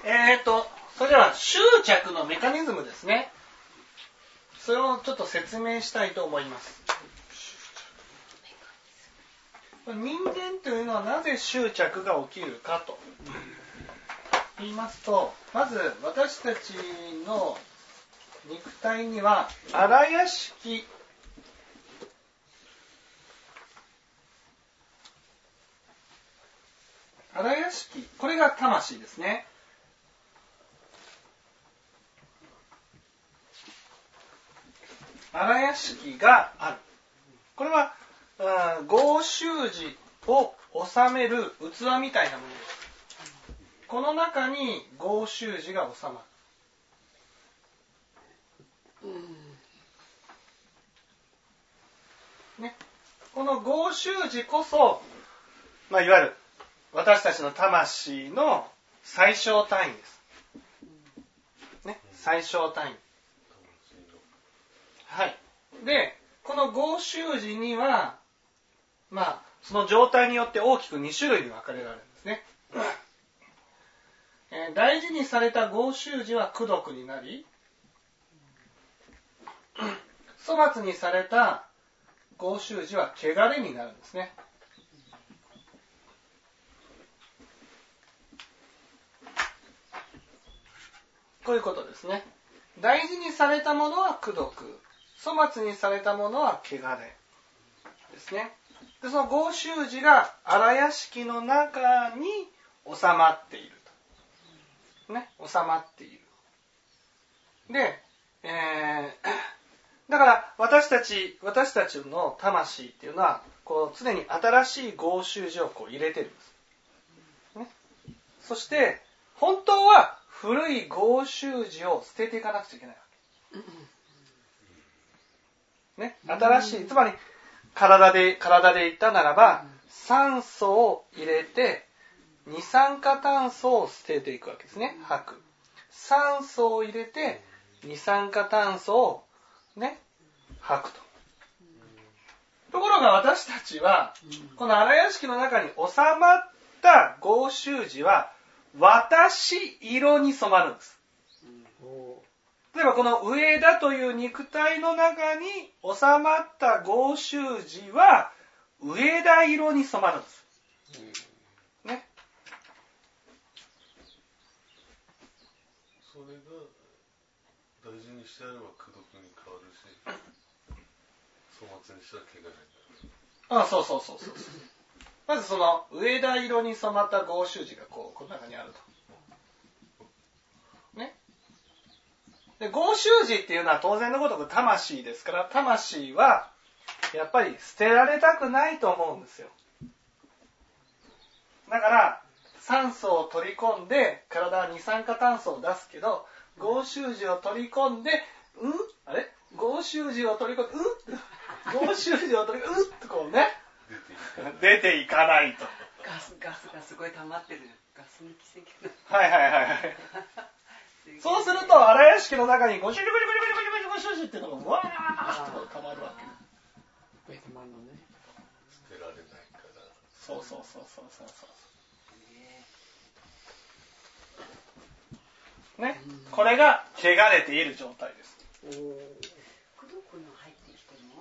それでは執着のメカニズムですね。それをちょっと説明したいと思います。人間というのはなぜ執着が起きるかと言いますと、まず私たちの肉体には荒屋敷これが魂ですね。荒屋敷がある。これは合衆寺を収める器みたいなものです。この中に合衆寺が収まる。ね、この合衆寺こそ、いわゆる私たちの魂の最小単位です。ね、最小単位。はい。で、この合衆寺には、その状態によって大きく2種類に分かれられるんですね。大事にされた合衆寺は功徳になり、粗末にされた合衆寺は汚れになるんですね。こういうことですね。大事にされたものは功徳、粗末にされたものは汚れですね。で、その合衆寺が荒屋敷の中に収まっていると。ね、収まっている。で、だから私たちの魂っていうのはこう常に新しい合衆寺をこう入れてるんです。ね、そして本当は古い合衆寺を捨てていかなくちゃいけないわけ。ね、新しい、つまり体で言ったならば、酸素を入れて二酸化炭素を捨てていくわけですね。吐く。酸素を入れて二酸化炭素をね、吐くと。ところが私たちはこの荒屋敷の中に収まった合衆寺は私色に染まるんです。例えばこの上田という肉体の中に収まった合衆寺は上田色に染まるんです。ね。 それが大事にしてあれば功徳に変わるし、粗末にしたら汚れになる。 そう。まずその上田色に染まった合衆寺がこの中にあると。ね。で、合衆寺っていうのは当然のごとく魂ですから、魂はやっぱり捨てられたくないと思うんですよ。だから酸素を取り込んで体は二酸化炭素を出すけど、合衆寺を取り込んで、合衆寺を取り込んで、合衆寺を取り込んで、とこうね、出ていかないと。 ガスがすごい溜まってる。ガス抜き石。 はい。そうすると荒屋敷の中にゴシュゴシュっていうのがわーっと溜まるわけ。 溜まるのね。 捨てられないから。 そう。ね、これが汚れている状態です。 功徳の入ってきても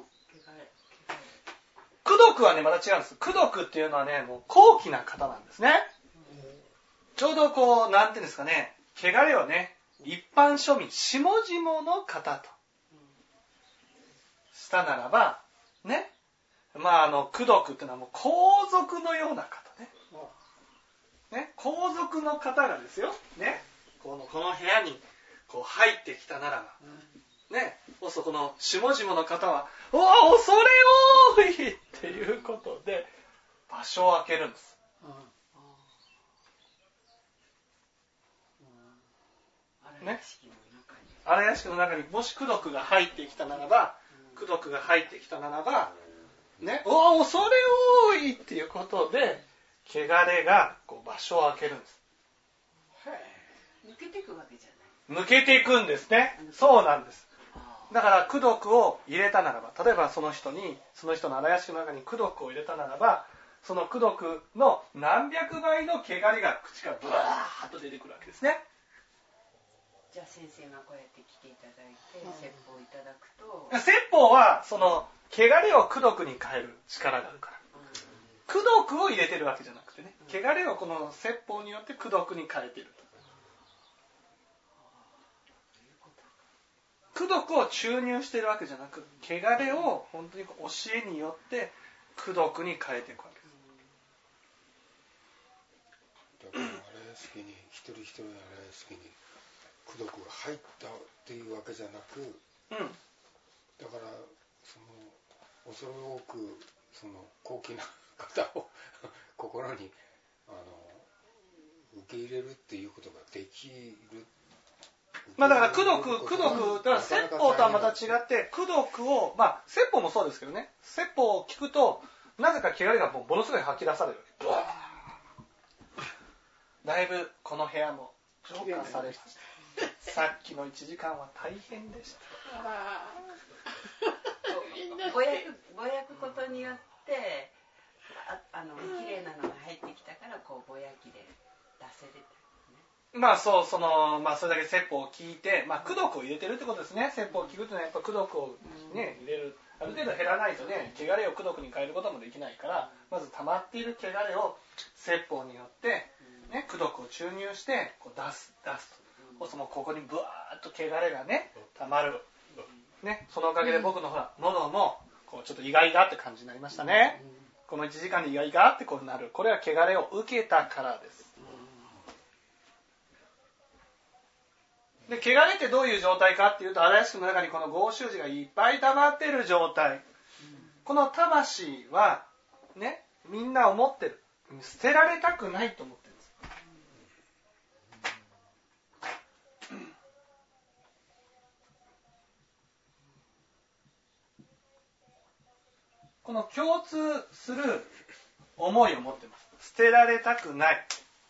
功徳はねまた違うんです。功徳っていうのはねもう高貴な方なんですね。ちょうどこうなんていうんですかね、汚れをね一般庶民下々の方としたならばね、功徳っていうのはもう皇族のような方ね。皇族の方がですよね、この部屋にこう入ってきたならば、ね、そうするとこの下々の方はお恐れ多いっていうことで場所を空けるんです。ね、荒屋敷の中にもし功徳が入ってきたならば、ね、恐れ多いっていうことで汚れがこう場所を空けるんです。 抜けていくわけじゃない。 抜けていくんですね。そうなんです。だから功徳を入れたならば、例えばその人の荒屋敷の中に功徳を入れたならば、その功徳の何百倍の汚れが口からブワーッと出てくるわけですね。 じゃあ先生がこうやって来ていただいて、説法いただくと、 説法はその汚れを功徳に変える力があるから、功徳を入れてるわけじゃなくてね、汚れをこの説法によって功徳に変えていると。功徳を注入しているわけじゃなく、汚れを本当に教えによって功徳に変えていくわけです。 だから荒屋敷に一人一人の荒屋敷に功徳が入ったっていうわけじゃなく、だからその恐れ多くその高貴な方を心に受け入れるっていうことができる。 だから功徳だから説法とはまた違って、功徳を説法もそうですけどね、説法を聞くとなぜか汚れがものすごい吐き出されるわけ。だいぶこの部屋も浄化されました。さっきの1時間は大変でした。 ぼやくことによって綺麗なのが入ってきたからこうぼやきで出せれた、 それだけ説法を聞いて、功徳を入れてるってことですね。説法を聞くとね、やっぱ功徳をね入れる。ある程度減らないとね、汚れを功徳に変えることもできないから、まず溜まっている汚れを説法によってね、功徳を注入してこう出すと。ここにブワーッと汚れがね溜まる。ね、そのおかげで僕の喉もこうちょっとイガイガって感じになりましたね。この1時間でイガイガってこうなる。これは汚れを受けたからです。で、汚れってどういう状態かっていうと、荒屋敷の中にこの合衆寺がいっぱい溜まっている状態。この魂はね、みんな思ってる。捨てられたくないと思ってるんです。この共通する思いを持ってます。捨てられたくない。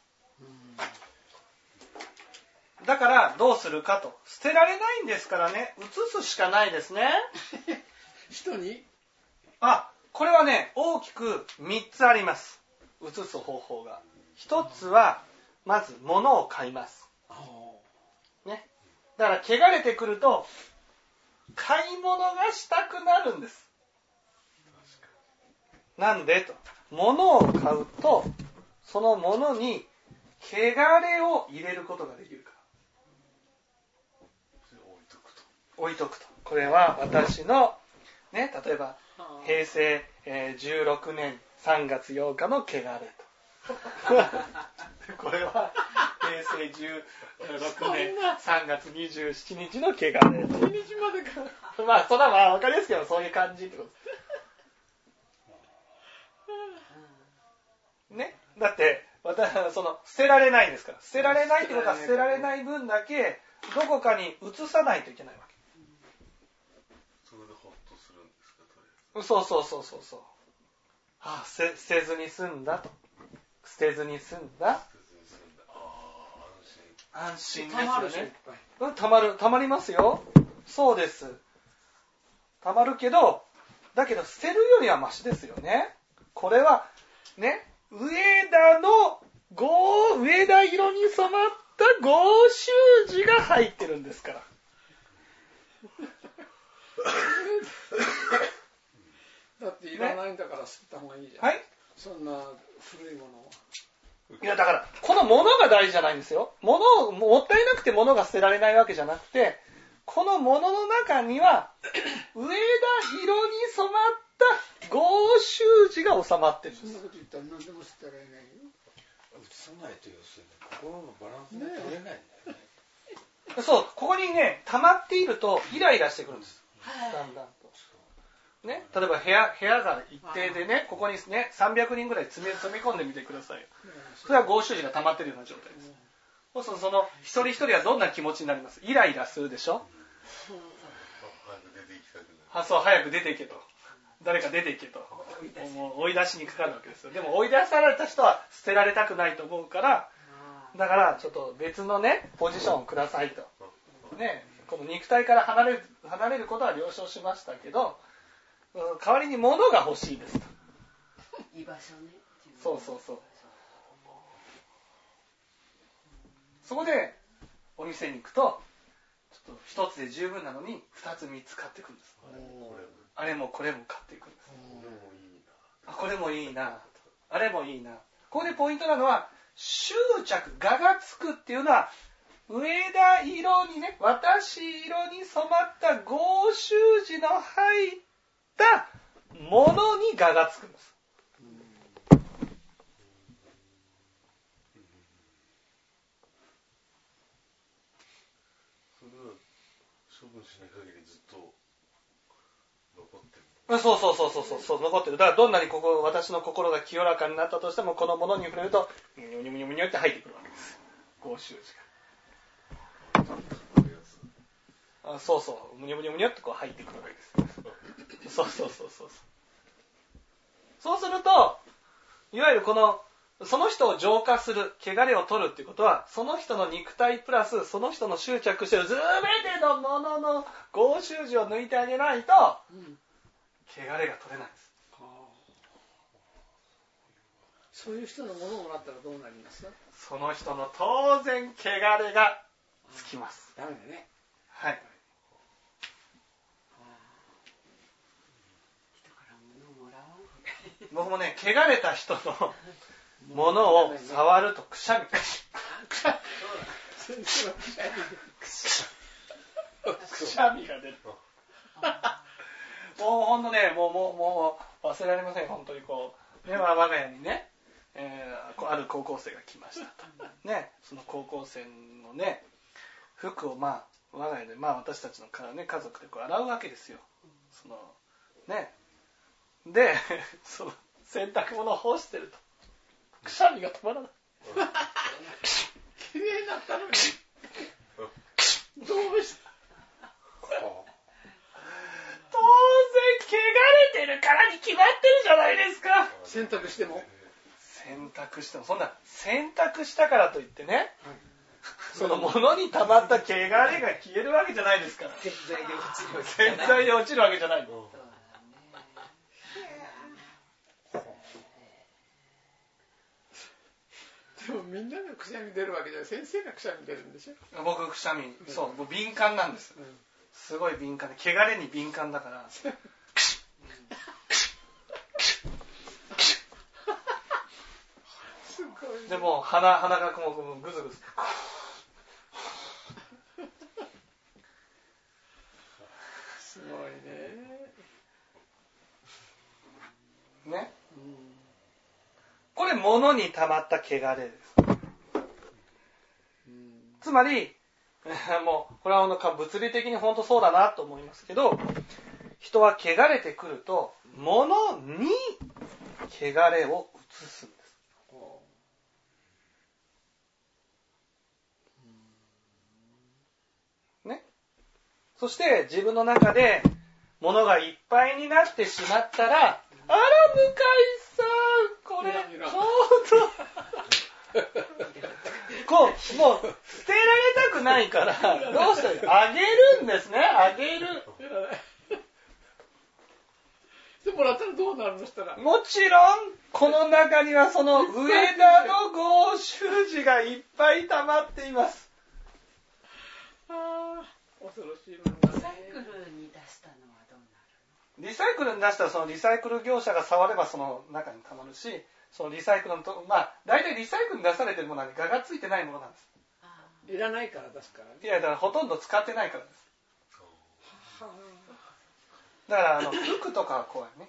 だからどうするかと。捨てられないんですからね、移すしかないですね。 人に？ これはね、大きく3つあります。移す方法が。1つは、まず物を買います。ね。だから汚れてくると、買い物がしたくなるんです。なんでと。物を買うと、その物に汚れを入れることができるから。置いとくと。これは私の、ね、例えば、平成16年3月8日の汚れと。これは、平成16年3月27日の汚れと。 日にちまでか。 それは分かりやすいけど、そういう感じってことです。ね。だって、捨てられないんですから。捨てられないってことは、捨てられない分だけ、どこかに移さないといけないわけ。 それでホッとするんですか、とりあえず。 そう。捨てずに済んだと。捨てずに済んだ。安心ですよね。たまりますよ。そうです。たまるけど、だけど捨てるよりはマシですよね。これは、ね、上田色に染まった合衆寺が入ってるんですから。 だっていらないんだから捨てた方がいいじゃん。 はい。 そんな古いものを。 いやだからこの物が大事じゃないんですよ。もったいなくて物が捨てられないわけじゃなくて、この物の中には上田色に染まった合衆寺が収まってるんです。 そんなこと言ったら何でも捨てられないよ。 移さないと要するに心のバランスが取れないんだよね。 そう、ここにね溜まっているとイライラしてくるんです。だんだんと。ね、例えば部屋が一定でね、ここにね300人ぐらい詰め込んでみてくださいよ。それは合衆寺が溜まっているような状態です。そうするとその一人一人はどんな気持ちになります？イライラするでしょ。早く出ていけと。誰か出ていけと。もう追い出しにかかるわけですよ。でも追い出された人は捨てられたくないと思うから、だからちょっと別のねポジションをくださいと。ね、この肉体から離れることは了承しましたけど、代わりに物が欲しいですと。 居場所ね。 そう。そこでお店に行くとちょっと一つで十分なのに二つ三つ買っていくんです。あれもこれも買っていくんです。これもいいな、あれもいいな。ここでポイントなのは執着、我がつくっていうのは上田色にね、私色に染まった合衆字の入ったものに我がつくんです。 それは処分しない限りずっと残ってる。 そう残ってる。だからどんなに私の心が清らかになったとしても、このものに触れるとむにょむにょむにょって入ってくるわけです。合衆字が。むにょむにょむにょってこう入ってくるわけです。そうすると、いわゆるその人を浄化する、汚れを取るっていうことは、その人の肉体プラスその人の執着している全てのものの合衆字を抜いてあげないと、汚れが取れないんです。 そういう人のものをもらったらどうなりますか？ その人の当然汚れがつきます。 ダメだね。 はい。 人から物をもらおう。 僕もね、汚れた人のものを触るとくしゃみ。くしゃみが出る。もうほんとね、もう忘れられません。本当に我が家にね、ある高校生が来ましたと。ね、その高校生のね、服を我が家で私たちの家族で洗うわけですよ。で、その洗濯物を干してると、くしゃみが止まらない。 綺麗になったのに。どうした？ 当然汚れてるからに決まってるじゃないですか。 洗濯してもそんな洗濯したからといってね、その物に溜まった汚れが消えるわけじゃないですから。洗剤で落ちるわけじゃない。 でもみんながくしゃみ出るわけじゃない。先生がくしゃみ出るんでしょ。 僕くしゃみ、僕敏感なんです。すごい敏感で、汚れに敏感だから。 すごい。 でも鼻がグズグズ。 すごいね。 ね。これ物に溜まった汚れです。つまりもうこれは物理的に本当そうだなと思いますけど、人は汚れてくると物に汚れを移すんです。ね。そして自分の中で物がいっぱいになってしまったら、あら向井さん、これちょうどもう捨てられたくないからどうしたらあげるんですね。あげる。 でもらったらどうなるのしたら。 もちろんこの中にはその上田の合衆字がいっぱい溜まっています。 恐ろしいものだね。 リサイクルに出したのはどうなるの？ リサイクルに出したらそのリサイクル業者が触ればその中に溜まるし、そのリサイクルの大体リサイクルに出されているものは我がついてないものなんです。 いらないから出すからね。 いや、だからほとんど使ってないからです。だから服とかはこうやね。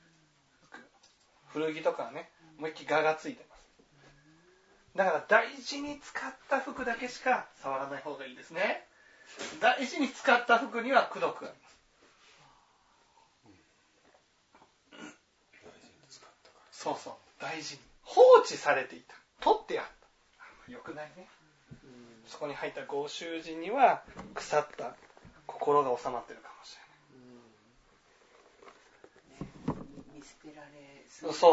古着とかはね、思いっきり我がついてます。だから大事に使った服だけしか触らない方がいいですね。大事に使った服には功徳があります。そうそう、大事に放置されていた、取ってあった。よくないね。そこに入った合衆字には腐った心が収まってるかもしれない。 見捨てられそう。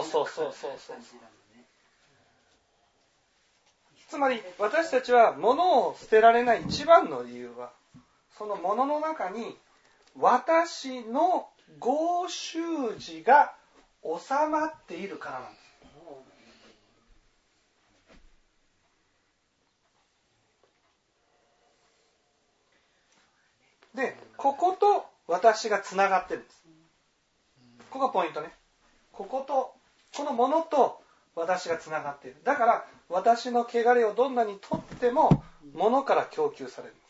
つまり私たちは物を捨てられない一番の理由は、その物の中に私の合衆字が収まっているからなんです。 で、ここと私がつながってるんです。ここがポイントね。このものと私がつながっている。だから私の汚れをどんなに取っても物から供給されるんです。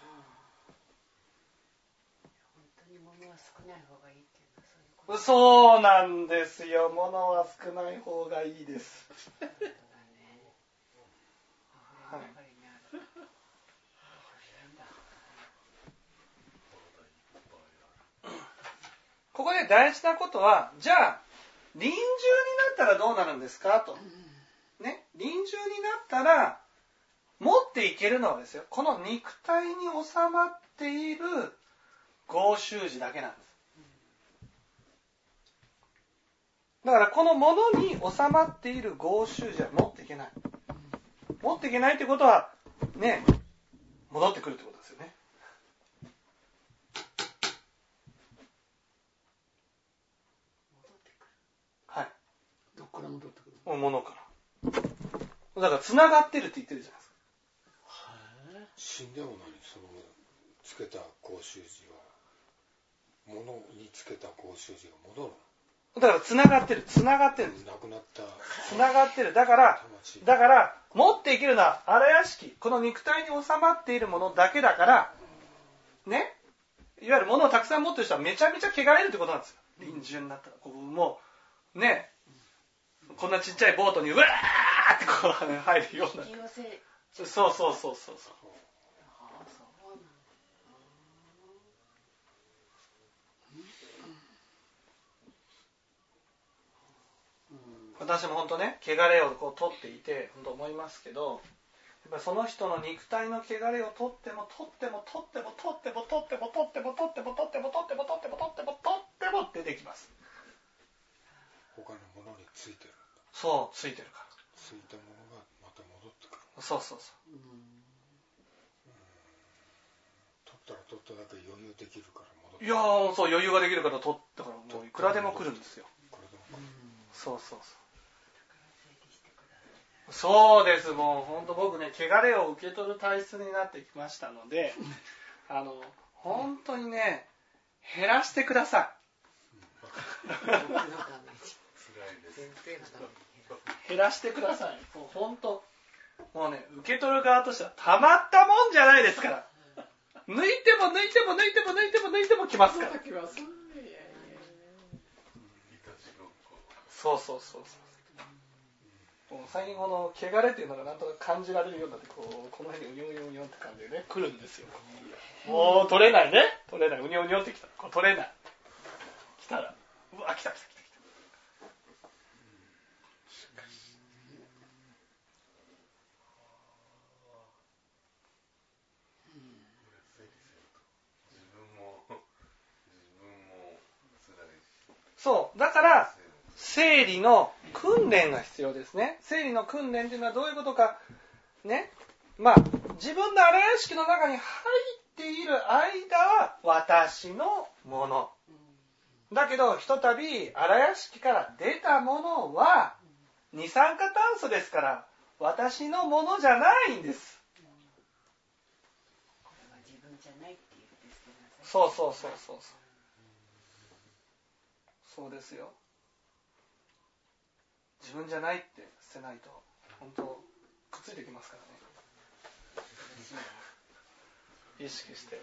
本当に物は少ない方がいいっていうのはそういうこと。 そうなんですよ。物は少ない方がいいです。はい、ここで大事なことは、じゃあ臨終になったらどうなるんですかと、ね、臨終になったら持っていけるのはですよ、この肉体に収まっている合衆寺だけなんです。だからこのものに収まっている合衆寺は持っていけない。持っていけないってことはね、戻ってくるってことですよね。はい。 どこから戻ってくる？ ものから。だから繋がってるって言ってるじゃないですか。 死んでも何そのつけた合衆寺は物につけた合衆寺が戻るの？ だから繋がってるんです。 なくなった繋がってる。だから持っていけるのは荒屋敷、この肉体に収まっているものだけだからね、いわゆる物をたくさん持ってる人はめちゃめちゃ汚れるってことなんですよ。臨終になったらこうもうね、こんなちっちゃいボートにうわーってこう入るような。そう。私も本当ね、汚れをこう取っていて本当思いますけど、やっぱりその人の肉体の汚れを取っても出てきます。 他のものについてるんだ。 そう、ついてるから。 ついたものがまた戻ってくる。 そう。 取ったら取っただけ余裕できるから戻ってくる。 いやー、そう余裕ができるから取ったからもういくらでも来るんですよ。そう。そうです。もう本当僕ね、汚れを受け取る体質になってきましたので、本当にね、減らしてください。減らしてください。もう本当、もうね、受け取る側としてはたまったもんじゃないですから。抜いても来ますから。そう。最近この汚れっていうのがなんとなく感じられるようになってこの辺にうにょって感じでね来るんですよ。もう取れないうにょってきたこう取れない、来たらうわ来た。そうだから整理の訓練が必要ですね。整理の訓練というのはどういうことかね。まあ自分の荒屋敷の中に入っている間は私のものだけど、ひとたび荒屋敷から出たものは二酸化炭素ですから私のものじゃないんです。 これは自分じゃないって言ってそうそうですよ。自分じゃないって捨てないと本当くっついてきますからね。意識して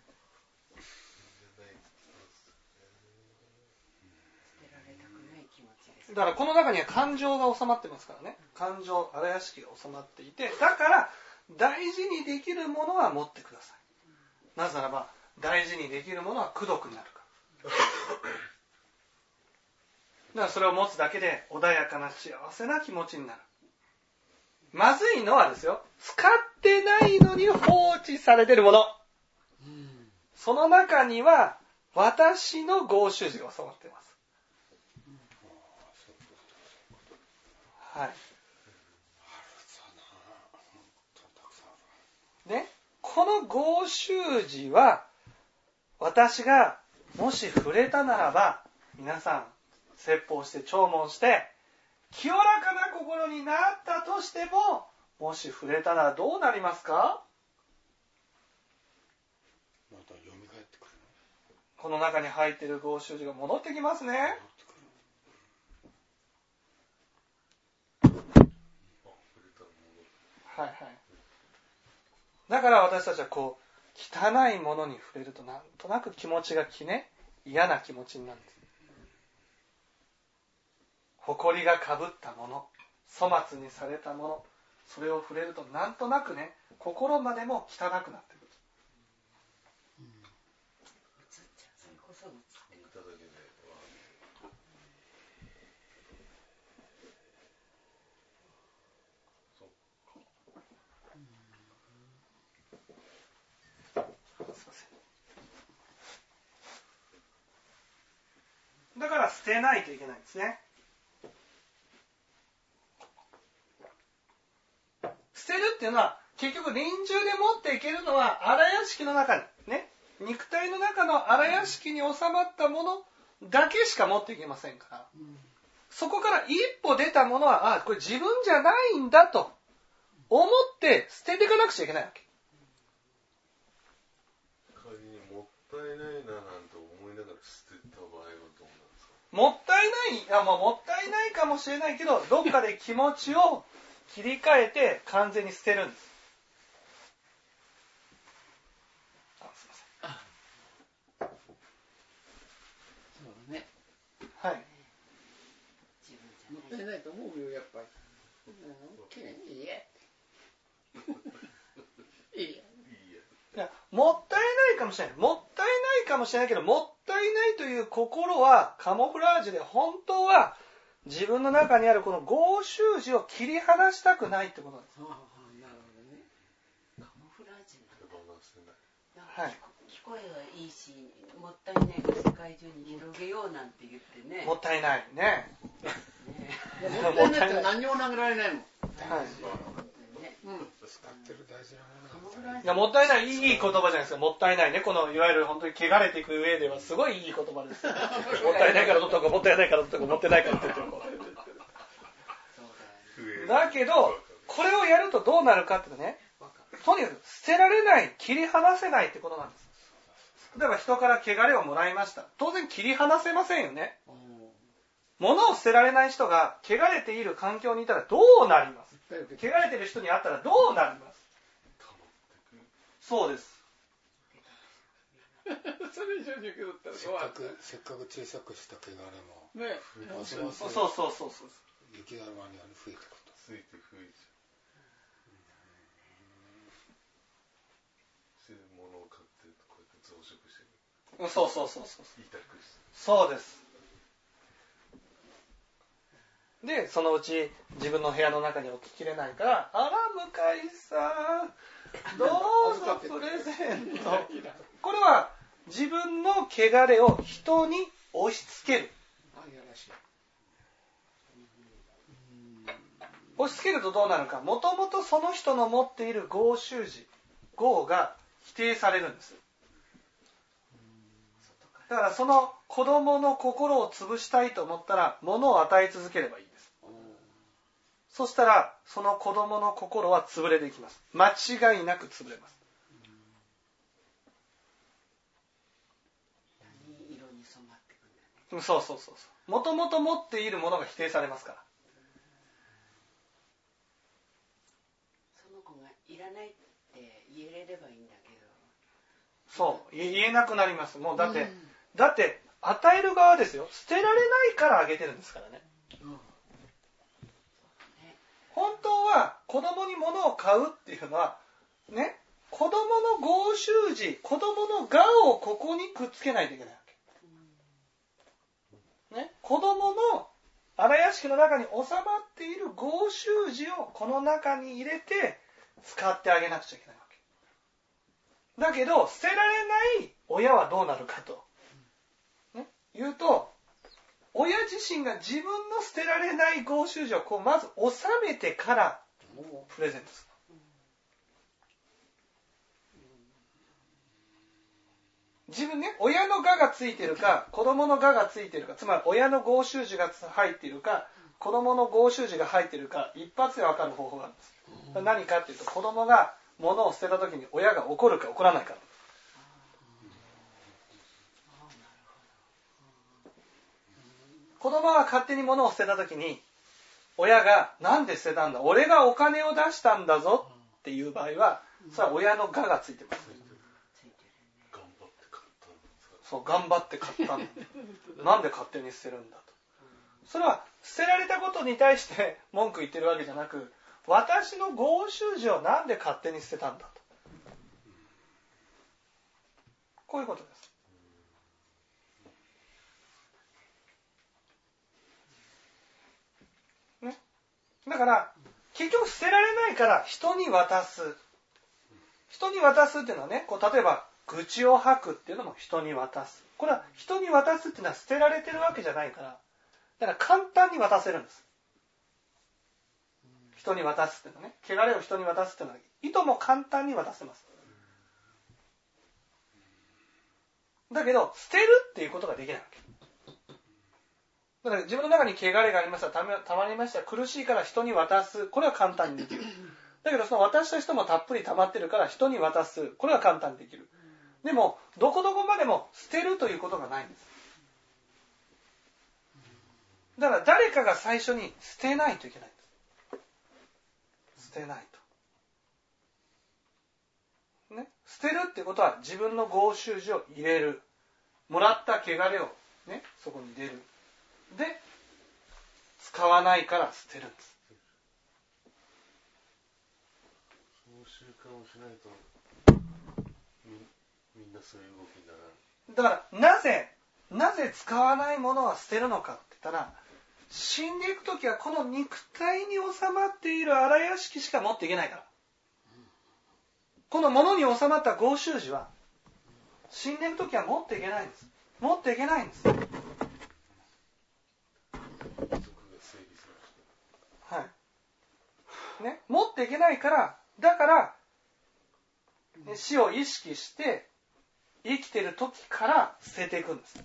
だからこの中には感情が収まってますからね。感情、荒屋敷が収まっていて、だから大事にできるものは持ってください。なぜならば大事にできるものは功徳になるから。だからそれを持つだけで穏やかな幸せな気持ちになる。まずいのはですよ、使ってないのに放置されているもの、その中には私の合衆寺が収まっています。はい。ね、この合衆寺は私がもし触れたならば、皆さん説法して聴聞して清らかな心になったとしても、もし触れたらどうなりますか？ また蘇ってくるの。 この中に入っている合衆寺が戻ってきますね。はいはい。だから私たちはこう汚いものに触れるとなんとなく気持ちが嫌な気持ちになるんです。埃がかぶったもの、粗末にされたもの、それを触れるとなんとなくね、心までも汚くなってくる。だから捨てないといけないんですね。捨てるっていうのは結局臨終で持っていけるのは荒屋敷の中にね、肉体の中の荒屋敷に収まったものだけしか持っていけませんから、そこから一歩出たものはこれ自分じゃないんだと思って捨てていかなくちゃいけないわけ。 仮にもったいないななんて思いながら捨てた場合はどうなんですか？ もったいない、もったいないかもしれないけど、どっかで気持ちを切り替えて完全に捨てるんです。すいません。 そうね。 はい。 もったいないと思うよ、やっぱり。いいや。いいや。 もったいないかもしれない。もったいないかもしれないけど、もったいないという心はカモフラージュで、本当は自分の中にあるこの合衆寺を切り離したくないってことなんです。 なるほどね。 カモフラージュ。 はい。 聞こえはいいし、もったいないを世界中に広げようなんて言ってね。 もったいないね。 もったいないって何にも投げられないもん。 はい。 使ってる大事なものなんいや、もったいない、いい言葉じゃないですか。もったいないね。このいわゆる本当に汚れていく上ではすごいいい言葉です。もったいないから取っとこう、もったいないから取っとこう、もったいないから取っとこう。だけどこれをやるとどうなるかっていうとね、とにかく捨てられない、切り離せないってことなんです。例えば人から汚れをもらいました。当然切り離せませんよね。物を捨てられない人が汚れている環境にいたらどうなります？汚れている人に会ったらどうなります？そうです。 それ以上に受け取ったらせっかく小さくした汚れもね、 そう雪だるまに増えてくると。 ついて増えちゃう。物を買ってこうやって増殖してる。 そうそうです。で、そのうち自分の部屋の中に置ききれないから、あら向井さん、どうぞプレゼント。これは自分の汚れを人に押し付ける。押し付けるとどうなるか。もともとその人の持っている合衆寺、合が否定されるんです。だからその子供の心を潰したいと思ったら、物を与え続ければいいです。そしたらその子供の心は潰れていきます。間違いなく潰れます。 何色に染まってくんだね。 そう。もともと持っているものが否定されますから。 その子がいらないって言えれればいいんだけど。 そう言えなくなります。もうだって与える側ですよ。捨てられないからあげてるんですからね。本当は子供に物を買うっていうのはね、子供の合衆寺、子供の我をここにくっつけないといけないわけ。ね、子供の荒屋敷の中に収まっている合衆寺をこの中に入れて使ってあげなくちゃいけないわけ。だけど捨てられない親はどうなるかと、ね、言うと、親自身が自分の捨てられない合衆寺をまず収めてからプレゼントする。自分ね、親の我がついてるか子供の我がついてるか、つまり親の合衆寺が入っているか子供の合衆寺が入っているか、一発で分かる方法があるんです。何かっていうと、子供が物を捨てた時に親が怒るか怒らないか。 子供が勝手に物を捨てた時に親がなんで捨てたんだ、俺がお金を出したんだぞっていう場合は、それは親の我がついてます。そう、頑張って買ったんだ。なんで勝手に捨てるんだと。それは捨てられたことに対して文句言ってるわけじゃなく、私のご習字をなんで勝手に捨てたんだと。こういうことです。ね。だから結局捨てられないから人に渡す。人に渡すっていうのはね、こう例えば愚痴を吐くっていうのも人に渡す。これは人に渡すっていうのは捨てられてるわけじゃないから、だから簡単に渡せるんです。人に渡すっていうのはね、汚れを人に渡すっていうのは、いとも簡単に渡せます。だけど、捨てるっていうことができないわけ。だから自分の中に汚れがありました、たまりました、苦しいから人に渡す。これは簡単にできる。だけど、その渡した人もたっぷり溜まってるから人に渡す。これは簡単にできる。でも、どこどこまでも捨てるということがないんです。だから誰かが最初に捨てないといけないんです。捨てないと。ね。捨てるってことは自分のご習字を入れる。もらった汚れをね、そこに入れる。で、使わないから捨てるんです。 その習慣をしないとみんなそういう動きにならない。 だからなぜ使わないものは捨てるのかって言ったら、死んでいくときはこの肉体に収まっている荒屋敷しか持っていけないから。この物に収まったご習字は死んでいくときは持っていけないんです。持っていけないんです。はい。ね、持っていけないから、だから、ね、死を意識して生きてる時から捨てていくんです。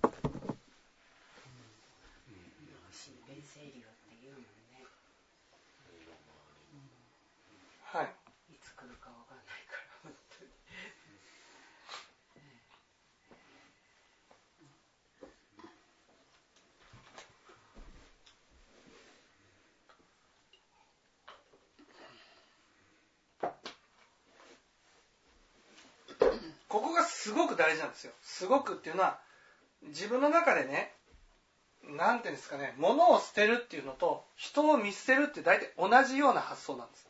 はい。 いつ来るかわかんないから本当に。 ここがすごく大事なんですよ。すごくっていうのは、自分の中でね、なんていうんですかね、物を捨てるっていうのと人を見捨てるって大体同じような発想なんです。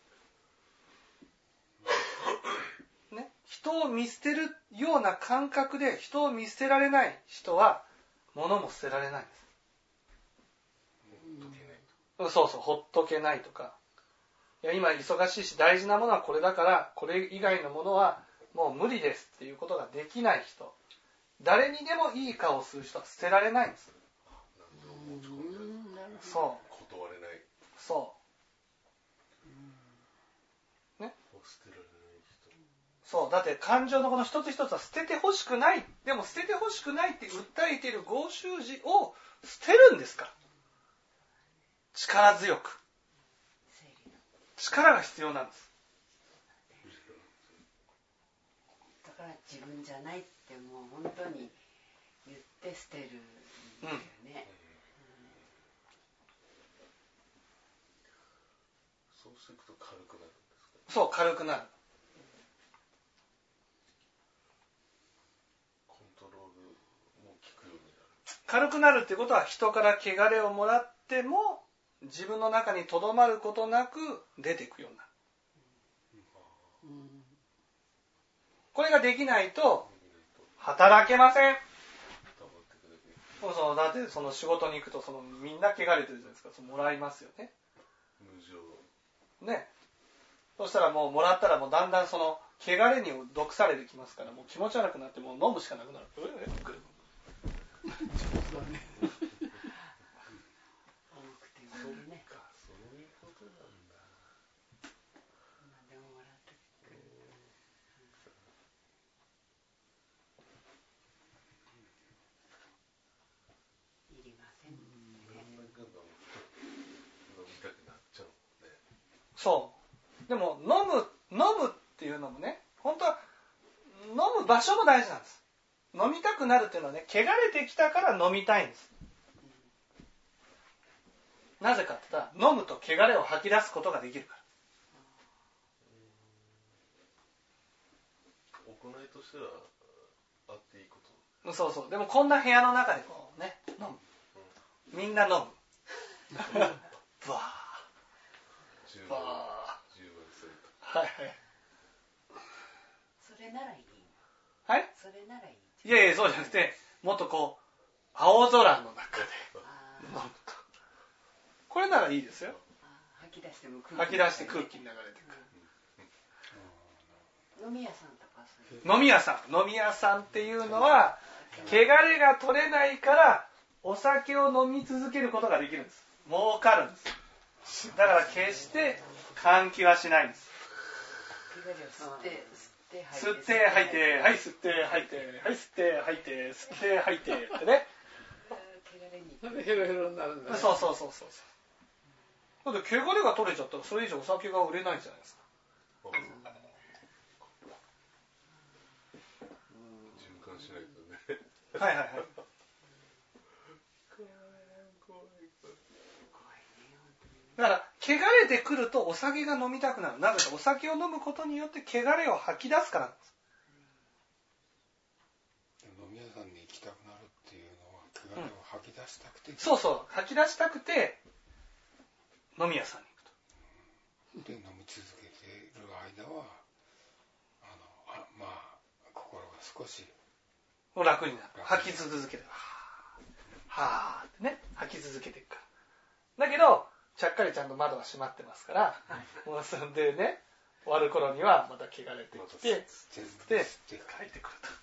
ね、人を見捨てるような感覚で人を見捨てられない人は物も捨てられないんです。そうそう、ほっとけないとか、いや今忙しいし大事なものはこれだからこれ以外のものはもう無理ですっていうことができない人、誰にでもいい顔をする人は捨てられないんです。そう。 断れない。 そう。ね。 捨てられない人。 そう。だって感情のこの一つ一つは捨ててほしくない。でも捨ててほしくないって訴えているご習字を捨てるんですから。力強く。力が必要なんです。 だから自分じゃないってもう本当に言って捨てるんだよね。 そうすると軽くなるんですか？ そう、軽くなる。 コントロールも効くようになる。 軽くなるってことは人から汚れをもらっても自分の中にとどまることなく出ていくようになる。これができないと働けません。そうだってその仕事に行くとそのみんな汚れてるじゃないですか。そのもらいますよね。 無常。 ね。そしたらもうもらったらもうだんだんその汚れに毒されてきますから、もう気持ち悪くなってもう飲むしかなくなる。上手だね。 そういうことなんだ。 でももらっていりませんね。 飲みたくなっちゃうもんね。 そう。でも飲むっていうのもね、本当は飲む場所も大事なんです。飲みたくなるっていうのはね、汚れてきたから飲みたいんです。 なぜかって言ったら飲むと汚れを吐き出すことができるから。 行いとしてはあっていいこと。 そうそう。でもこんな部屋の中でこうね、飲む。みんな飲む。ブワー。 10 バーすると。 はいはい。 それならいい。 はい。 それならいい。 いやいや、そうじゃなくて、もっとこう青空の中で飲むと。これならいいですよ。 吐き出しても吐き出して空気に流れてくる。飲み屋さんとかそういう。 飲み屋さんっていうのは汚れが取れないからお酒を飲み続けることができるんです。儲かるんです。だから決して換気はしないんです。吸って吐いて、はい吸って吐いて、はい吸って吐いて、吸って吐いてってね。 ヘロヘロになるんだね。 そう。だって汚れが取れちゃったらそれ以上お酒が売れないじゃないですか。 循環しないとね。 はい。だから汚れてくるとお酒が飲みたくなる。なぜかお酒を飲むことによって汚れを吐き出すからなんです。 飲み屋さんに行きたくなるっていうのは汚れを吐き出したくて、 そう吐き出したくて飲み屋さんに行くと。 で飲み続けている間は心が少し楽になる。吐き続ける。はーってね、吐き続けていくから。だけどちゃっかりちゃんと窓は閉まってますから、もうそんでね、終わる頃にはまた汚れてきて、で帰ってくると。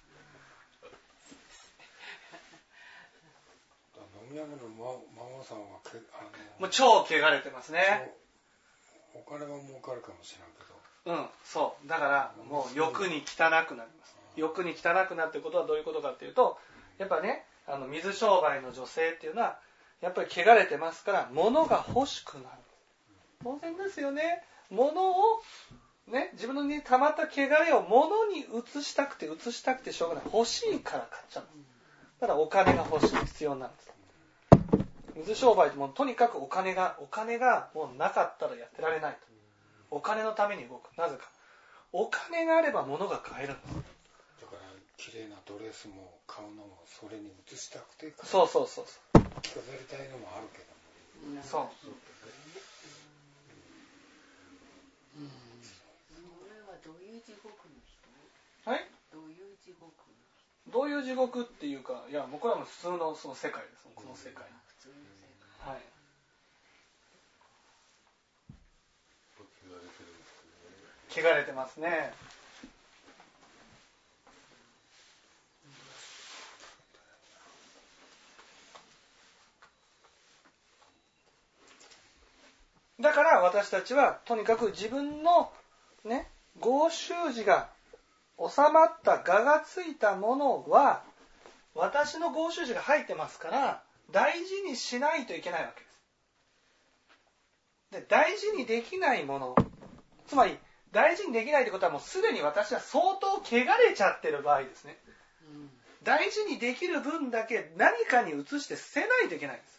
飲み屋の孫さんはもう超汚れてますね。 お金は儲かるかもしれんけど。 そう。だからもう欲に汚くなります。欲に汚くなっていることはどういうことかっていうと、やっぱね、水商売の女性っていうのはやっぱり汚れてますから物が欲しくなる。当然ですよね。物をね、自分に溜まった汚れを物に移したくてしょうがない。欲しいから買っちゃうんです。だからお金が欲しい、必要なんです。水商売ってもうとにかくお金がもうなかったらやってられないと。お金のために動く。なぜか。お金があれば物が買えるんです。 だから綺麗なドレスも買うのもそれに移したくて。 そう。 着飾りたいのもあるけども。 そう。 それはどういう地獄の人？ はい？ どういう地獄の人？ どういう地獄っていうか、いや、僕らも普通のその世界です。この世界。 普通の世界。 はい。汚れてますね。だから私たちはとにかく自分のね、合衆寺が収まった我がついたものは私の合衆寺が入ってますから大事にしないといけないわけです。で、大事にできないもの、つまり大事にできないということはもうすでに私は相当汚れちゃってる場合ですね。大事にできる分だけ何かに移して捨てないといけないんです。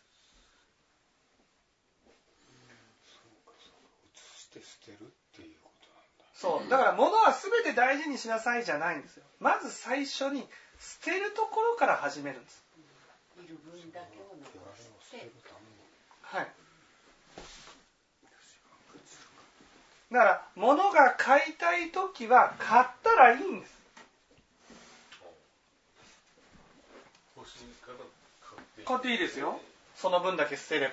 移して捨てるっていうことなんだ。 そう。だから物は全て大事にしなさいじゃないんですよ。まず最初に捨てるところから始めるんです。 いる分だけを残して。 はい。だから物が買いたいときは買ったらいいんです。買っていいですよ。その分だけ捨てれば。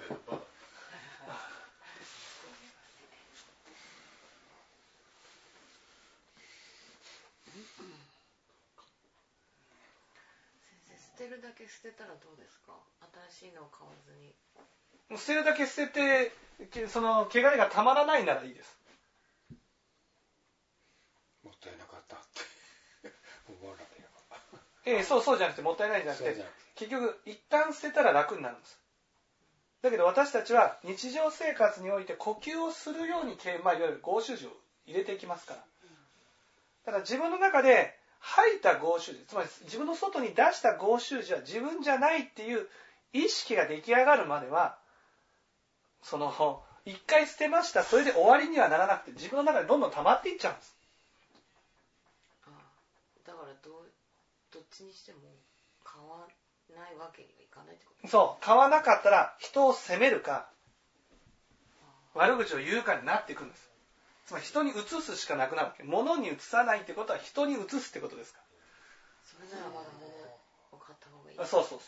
捨てるだけ捨てたらどうですか？新しいのを買わずに。 捨てるだけ捨てて、その汚れがたまらないならいいです。 もったいなかったって思わなければ。 そうじゃなくてもったいないじゃなくて、結局一旦捨てたら楽になるんです。だけど私たちは日常生活において呼吸をするように、いわゆる合衆寺を入れていきますから。だから自分の中で吐いた合衆寺、つまり自分の外に出した合衆寺は自分じゃないっていう意識が出来上がるまでは、 一回捨てました、それで終わりにはならなくて、自分の中でどんどん溜まっていっちゃうんです。 だからどっちにしても買わないわけにはいかないってことですか？ そう、買わなかったら人を責めるか悪口を言うかになっていくんです。つまり人に移すしかなくなるわけ。物に移さないってことは人に移すってことですか。 それならまだ物を買った方がいい。 そうそうそう。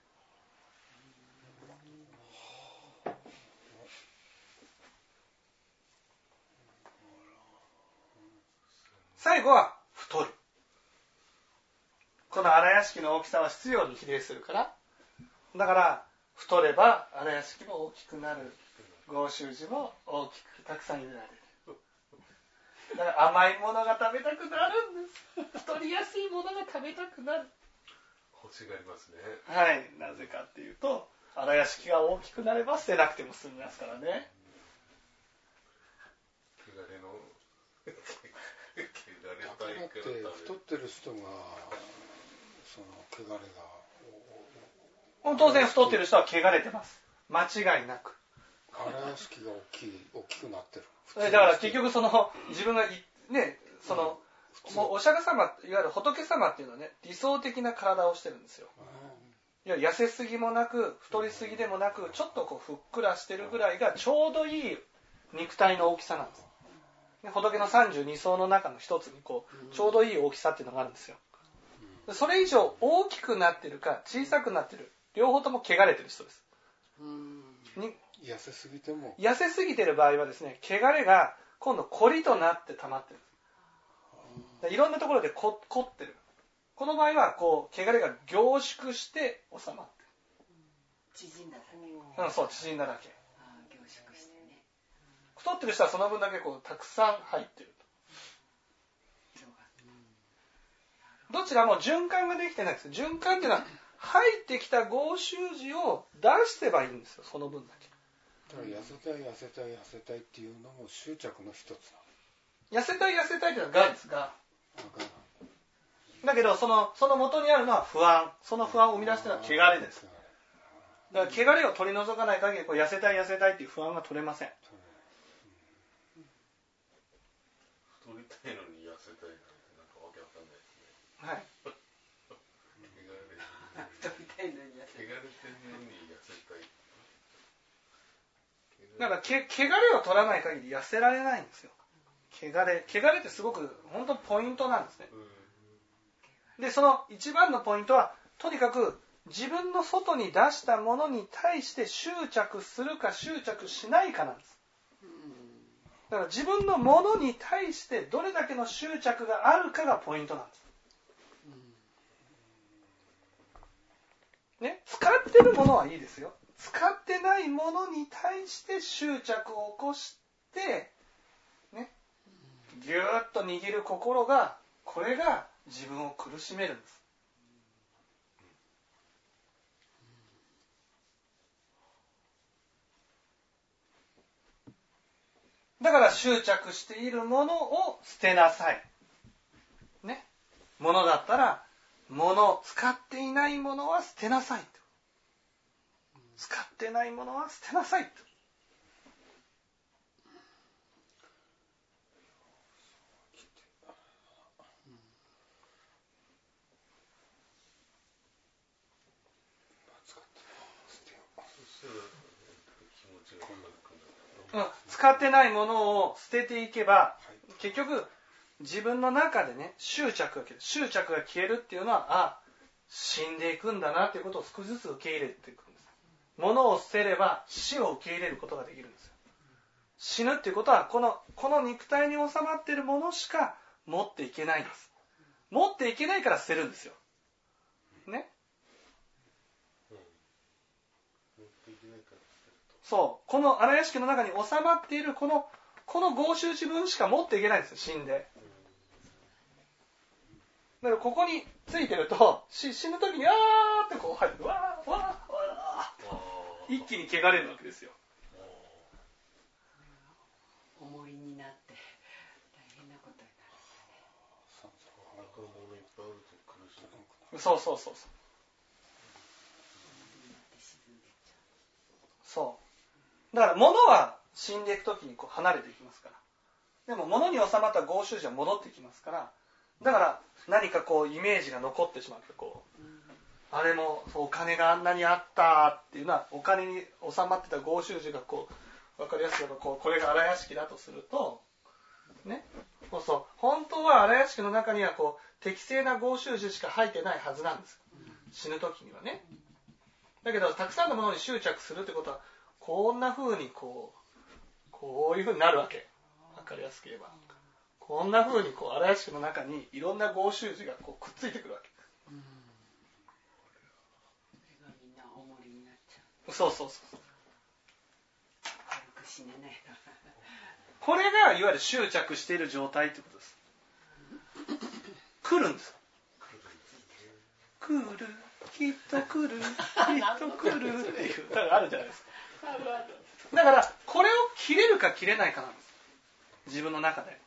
最後は太る。この荒屋敷の大きさは質量に比例するから、だから太れば荒屋敷も大きくなる、豪州寺も大きくたくさん入れられる。だから甘いものが食べたくなるんです。太りやすいものが食べたくなる。 欲しがりますね。 はい、なぜかっていうと、荒屋敷が大きくなれば捨てなくても済みますからね。 汚れの汚れだからって太ってる人がその汚れが当然太ってる人は汚れてます。間違いなく。 荒屋敷が大きくなってる。 だから結局自分がね、もうお釈迦様、いわゆる仏様っていうのはね、理想的な体をしてるんですよ。いや痩せすぎもなく太りすぎでもなく、ちょっとふっくらしてるぐらいがちょうどいい肉体の大きさなんです。仏の32層の中の一つにちょうどいい大きさっていうのがあるんですよ。それ以上大きくなってるか小さくなってる、両方とも汚れてる人です。 痩せすぎても痩せすぎてる場合はですね、汚れが今度コリとなって溜まってる。いろんなところで凝ってる。この場合は汚れが凝縮して収まってる。 縮んだだけ。 そう、縮んだだけ。 凝縮してね。 太ってる人はその分だけたくさん入ってると。どちらも循環ができてないです。循環っていうのは入ってきた豪州寺を出してばいいんですよ、その分だけ。 だから痩せたいっていうのも執着の一つ痩せたいっていうのはがですが、だけどその元にあるのは不安、その不安を生み出しているのは汚れです。だから汚れを取り除かない限り痩せたいっていう不安が取れません。 太りたいのに痩せたいなんかわけわかんないですね。 はい。 太りたいのに痩せたい。 汚れてるのに痩せたい。 だから汚れを取らない限り痩せられないんですよ。汚れってすごく本当ポイントなんですね。でその一番のポイントは、とにかく自分の外に出したものに対して執着するか執着しないかなんです。だから自分のものに対してどれだけの執着があるかがポイントなんです。ね、使ってるものはいいですよ。使ってないものに対して執着を起こして、ね、ぎゅーっと握る心が、これが自分を苦しめるんです。だから執着しているものを捨てなさい。ね。ものだったら、使っていないものは捨てなさい。使ってないものは捨てなさい。使ってないものを捨てていけば、結局自分の中でね、執着が消えるっていうのは、死んでいくんだなっていうことを少しずつ受け入れていくんです。物を捨てれば死を受け入れることができるんですよ。死ぬっていうことはこの肉体に収まっているものしか持っていけないんです。持っていけないから捨てるんですよ。ね。そう、この荒屋敷の中に収まっているこの豪州寺分しか持っていけないんですよ、死んで。だからここについてると死ぬ時にって入ってわー一気に汚れるわけですよ。 重りになって大変なことになるんだね。 そうそう。 だから物は死んでいくときにこう離れていきますから。でも物に収まった合衆寺は戻ってきますから、だから何かこうイメージが残ってしまって、こうあれもお金があんなにあったっていうのは、お金に収まってた合衆寺がこう分かりやすくこれが荒屋敷だとするとね、そうそう本当は荒屋敷の中にはこう適正な合衆寺しか入ってないはずなんです。死ぬ時にはね。だけどたくさんのものに執着するってことはこんな風にこういう風になるわけ。分かりやすく言えばこんな風にこう荒屋敷の中にいろんな合衆寺がこうくっついてくるわけ。そうそうそう。 軽く死ねない。 これがいわゆる執着している状態ってことです。来るんです。来る、きっと来る、きっと来るっていう歌があるじゃないですか。だからこれを切れるか切れないかなんです。自分の中で。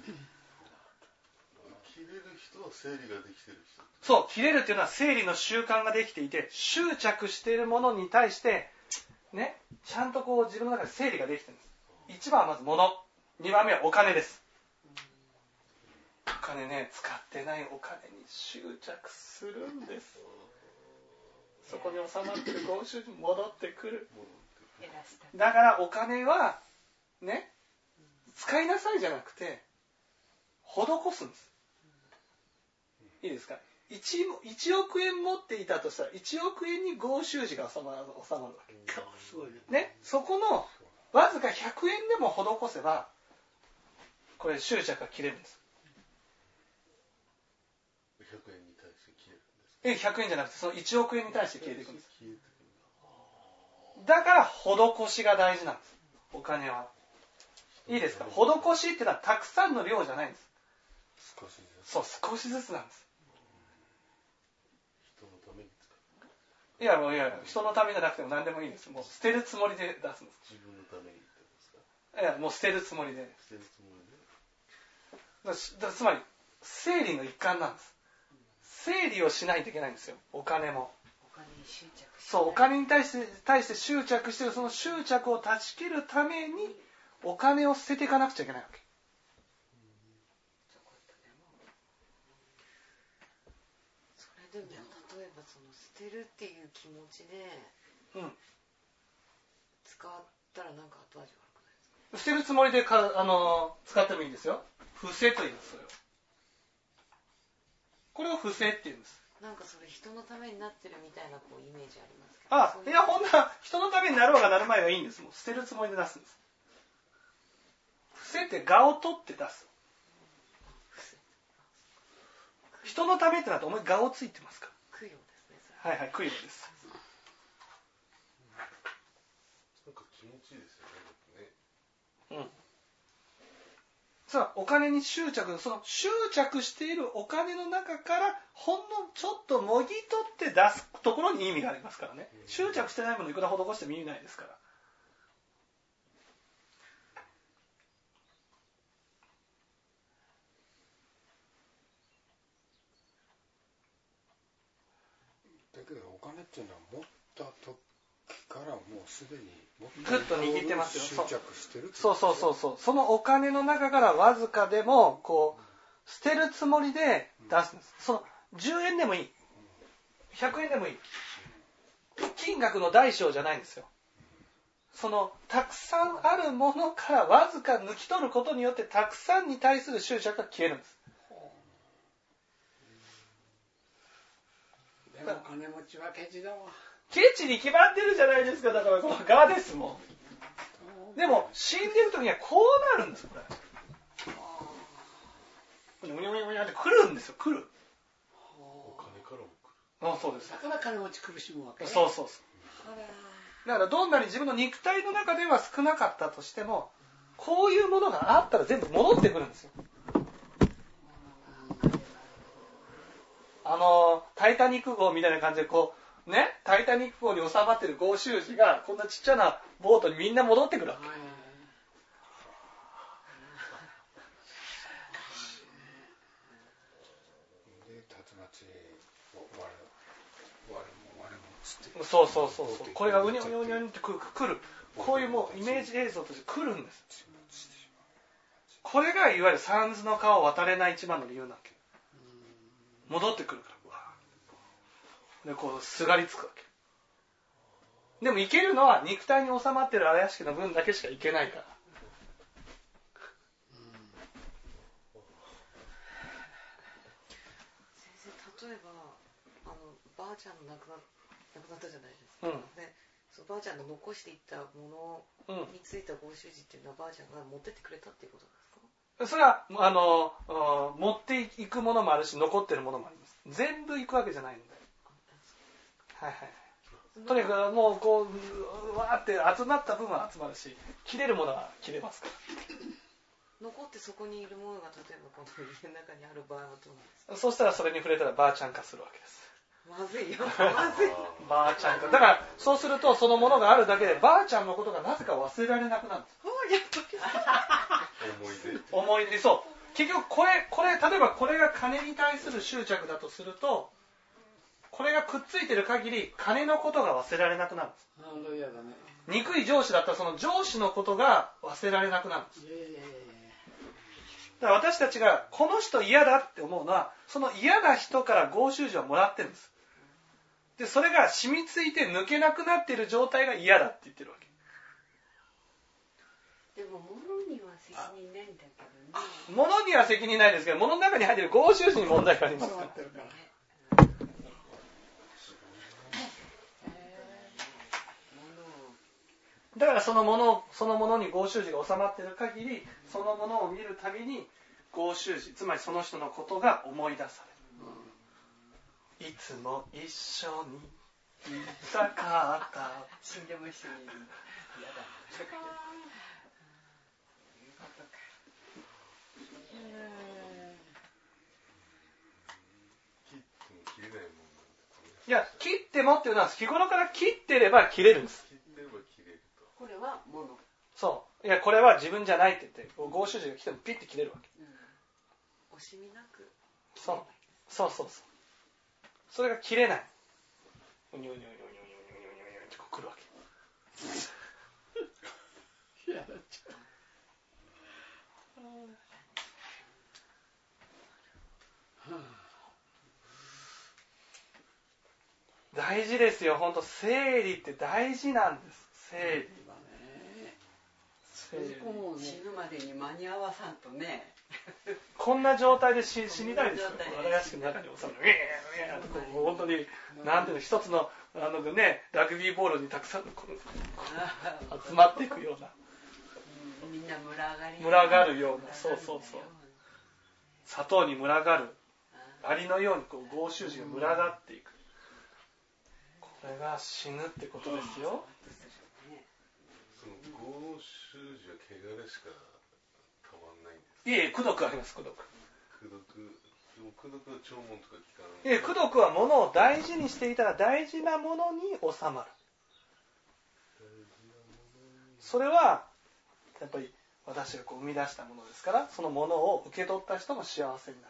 切れる人は整理ができてる人。 そう、切れるっていうのは整理の習慣ができていて、執着しているものに対してね、ちゃんとこう自分の中で整理ができてるんです。1番はまず物、2番目はお金です。お金ね、使ってないお金に執着するんです。そこに収まってる合衆に戻ってくる。だからお金はね、使いなさいじゃなくて施すんです。いいですか。1億円持っていたとしたら1億円に合衆寺が収まるわけ。 すごいね、そこのわずか100円でも施せばこれ執着が切れるんです。 100円に対して消えるんですか。 100円じゃなくてその1億円に対して消えていくんです。だから施しが大事なんです。お金は。いいですか。施しっていうのはたくさんの量じゃないんです。 少しずつ。 そう、少しずつなんです。 人のために使う。 いや人のためじゃなくても何でもいいんです。もう捨てるつもりで出すんです。 自分のためにってことですか。 いやもう捨てるつもりで。 捨てるつもりで。 つまり整理の一環なんです。整理をしないといけないんですよ。お金も。 お金に執着。 そう、お金に対して執着しているその執着を断ち切るためにお金を捨てていかなくちゃいけないわけ。 それでも例えばその捨てるっていう気持ちで使ったらなんか後味悪くないですか。 捨てるつもりで使ってもいいんですよ。伏せと言います。それを。これを伏せって言うんです。 なんかそれ人のためになってるみたいなこうイメージありますけど。 いや、ほんな人のためになろうがなる前はいいんです。もう捨てるつもりで出すんです。伏せって我を取って出す。人のためってなってお前我をついてますか。 供養ですね。 はいはい、供養です。 なんか気持ちいいですよね。 さあ、お金に執着、その執着しているお金の中からほんのちょっともぎ取って出すところに意味がありますからね。執着してないものいくら施しても意味ないですから。 だけどお金っていうのは持った時からもうすでにグッと握ってますよ。 執着してる。 そう。そのお金の中からわずかでもこう捨てるつもりで出すんです。その10円でもいい。100円でもいい。金額の大小じゃないんですよ。そのたくさんあるものからわずか抜き取ることによってたくさんに対する執着が消えるんです。 でもお金持ちはケチだわ。 ケチに決まってるじゃないですか。だからこの我ですもん。でも死んでる時にはこうなるんですこれ。うにゃうにゃうにゃって来るんですよ。来る。 お金からも来る。 そうです。 だから金持ち苦しむわけね。 そう。だからどんなに自分の肉体の中では少なかったとしても、こういうものがあったら全部戻ってくるんですよ。タイタニック号みたいな感じでこうね、タイタニック号に収まってる合衆寺がこんなちっちゃなボートにみんな戻ってくるわけ。 でち我もつって。 そう。これがうにょうにょうにょって来る。こういうもうイメージ映像として来るんです。これがいわゆる三途の川を渡れない一番の理由なわけ。戻ってくるから。で、こう、すがりつくわけ。でも行けるのは肉体に収まってる荒屋敷の分だけしか行けないから。 先生、例えばばあちゃん亡くなったじゃないですか。で、そのばあちゃんが残していったものについたご習字っていうのはばあちゃんが持ってってくれたっていうことですか？ それは持っていくものもあるし残ってるものもあります。全部行くわけじゃないので。はい。とにかくもうこうわーって集まった分は集まるし、切れるものは切れますから。 残ってそこにいるものが例えばこの家の中にある場合はどうなんですか？ そうしたらそれに触れたらばあちゃん化するわけです。 まずいよ。まずい。 ばあちゃん化。だからそうするとそのものがあるだけでばあちゃんのことがなぜか忘れられなくなるんです。思い出。そう。結局これ例えばこれが金に対する執着だとすると、これがくっついてる限り金のことが忘れられなくなるんです。憎い上司だったらその上司のことが忘れられなくなるんです。だから私たちがこの人嫌だって思うのは、その嫌な人から合習字をもらってるんです。で、それが染みついて抜けなくなっている状態が嫌だって言ってるわけ。 でも物には責任ないんだけどね。 物には責任ないですけど、物の中に入っている合習字に問題がありますから。だからそのものに合習字が収まっている限り、そのものを見るたびに合習字、つまりその人のことが思い出される。いつも一緒にいたかった。 死んでも一緒にいる。嫌だ。 いや、切ってもっていうのは日頃から切ってれば切れるんです。 これは物。 そう。いや、これは自分じゃないって言って、合習字が来てもピッて切れるわけ。 惜しみなく。 そう。それが切れない。うにょうにょうにょうにょうにょうにょうってこう来るわけ。 やだっちゃう。 大事ですよ、本当整理って大事なんです。整理。 死ぬまでに間に合わさんとね。 こんな状態で死にたいですよ。荒屋敷の中に収まる。本当になんていうの、一つのラグビーボールにたくさん集まっていくような。 みんな群がるような。そう。砂糖に群がる。アリのように合習字が群がっていく。これが死ぬってことですよ。 その合習字は汚れしか変わんないんですか？ いえ、功徳あります。功徳は弔問とか聞かない。 いえ、功徳は物を大事にしていたら大事なものに収まる。それはやっぱり私が生み出したものですから、そのものを受け取った人も幸せにな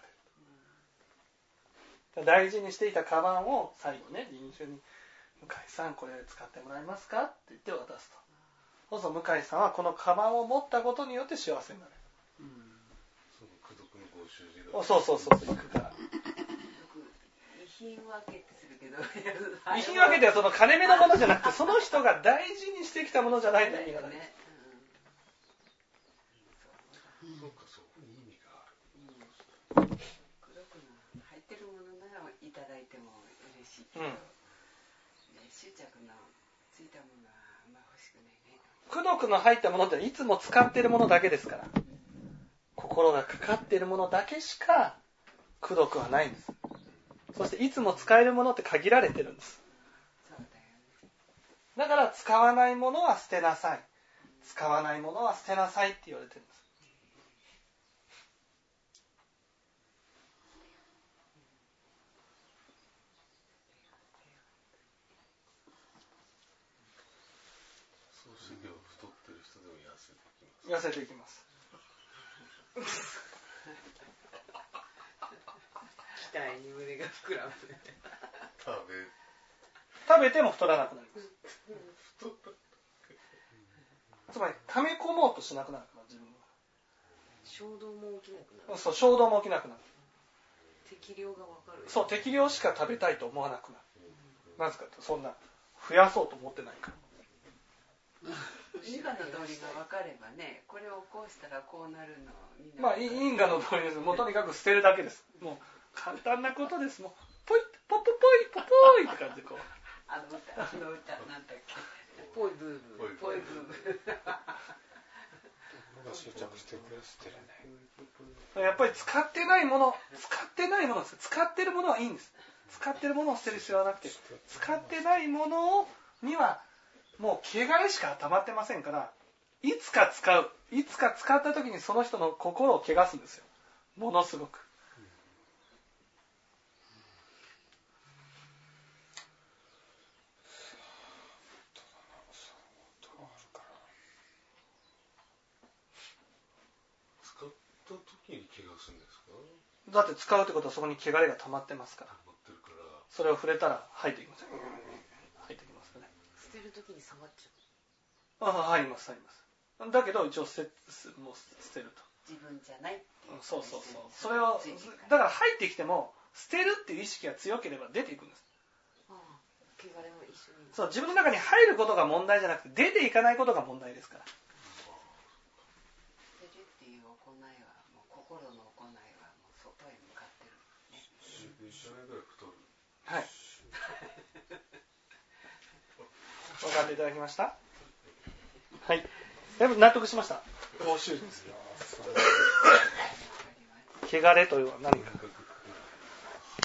れる。大事にしていたカバンを最後ね、臨終に向井さんこれ使ってもらえますかって言って渡すと。そうすると向井さんはこのカバンを持ったことによって幸せになれる。 その功徳の合習字が。 そう行くから。 遺品分けってするけど。 遺品分けではその金目のものじゃなくて、その人が大事にしてきたものじゃないと意味がない。 そう意味がある。 功徳の入ってるものならいただいても嬉しいけど、執着のついたものはあんま欲しくないね。 功徳の入ったものっていつも使っているものだけですから、心がかかっているものだけしか功徳はないんです。そしていつも使えるものって限られてるんです。だから使わないものは捨てなさい、使わないものは捨てなさいって言われてるんです。 そうすれば太ってる人でも痩せていきます。 痩せていきます。 たいに胸が膨らむ。 食べても太らなくなります。つまり溜め込もうとしなくなるから自分は。 衝動も起きなくなる。 そう、衝動も起きなくなる。 適量が分かる。 そう、適量しか食べたいと思わなくなる。なぜかと、そんな増やそうと思ってないから。 因果の道理が分かればね、これをこうしたらこうなるのに。 まあ因果の道理です。もうとにかく捨てるだけです。もう簡単なことです。もうポイッポポポイポポイって感じでこう。 あの歌なんだっけ。 ポイブーブー。 ポイブーブー。 執着してるから捨てれない。 やっぱり使ってないものです。使ってるものはいいんです。使ってるものを捨てる必要はなくて、使ってないものにはもう汚れしか溜まってませんから、いつか使った時にその人の心を汚すんですよ。ものすごく。 使った時に怪我するんですか？ だって使うってことはそこに汚れが溜まってますから。それを触れたら入ってきますよ。入ってきますね。 捨てる時に下がっちゃう。 入ります。だけど一応もう捨てると。 自分じゃないっていう。 そう。それをだから入ってきても捨てるっていう意識が強ければ出ていくんです。 汚れも一緒に。 そう、自分の中に入ることが問題じゃなくて出ていかないことが問題ですから。 捨てるっていう行いはもう心の行いはもう外へ向かってるね。 はい。分かっていただきました？はい。だいぶ納得しました。ご主人です。汚れというのは何か。